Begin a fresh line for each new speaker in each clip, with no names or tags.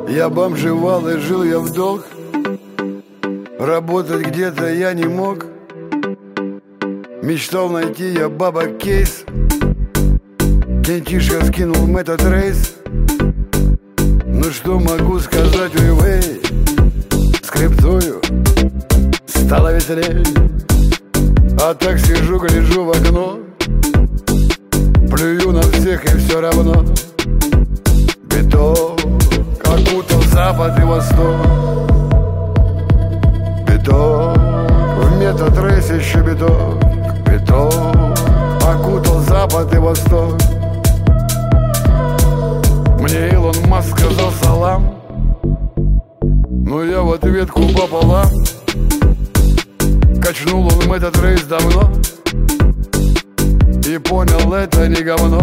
Я бомжевал и жил я в долг. Работать где-то я не мог. Мечтал найти я бабок кейс. Кентишка скинул в этот рейс. Ну что могу сказать, уивей, скриптую стало веселей. А так сижу, гляжу в окно, плюю на всех и все равно. Биток окутал запад и восток. Биток в метатрейсе еще биток. Биток окутал запад и восток. Мне Илон Маск сказал салам, но я в ответку пополам. Качнул он в этот рейс давно и понял, это не говно.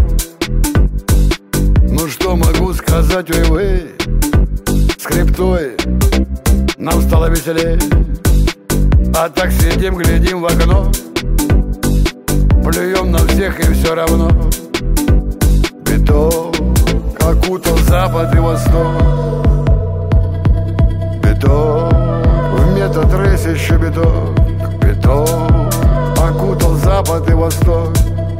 Ну что могу сказать, уивей, скриптой нам стало веселей. А так сидим, глядим в окно, плюем на всех и все равно. Биток окутал запад и восток. Биток в метатрейсе еще биток. Биток окутал запад и восток.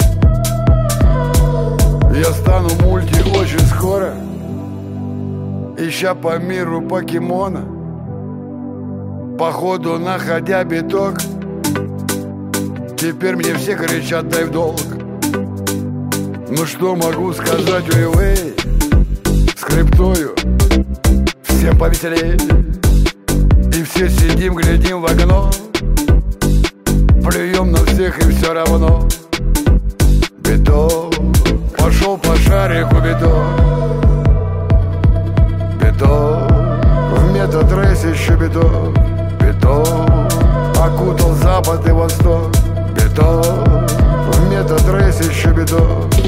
Я стану мульти очень скоро, ища по миру покемона, походу находя биток. Теперь мне все кричат: дай в долг. Ну что могу сказать, уивей, скриптую всем повеселей. И все сидим, глядим в окно, плюем на всех и все равно. Биток пошел по шарику, биток. Биток в метатрейсе еще биток. Биток окутал запад и восток. Биток в метатрейсе еще биток.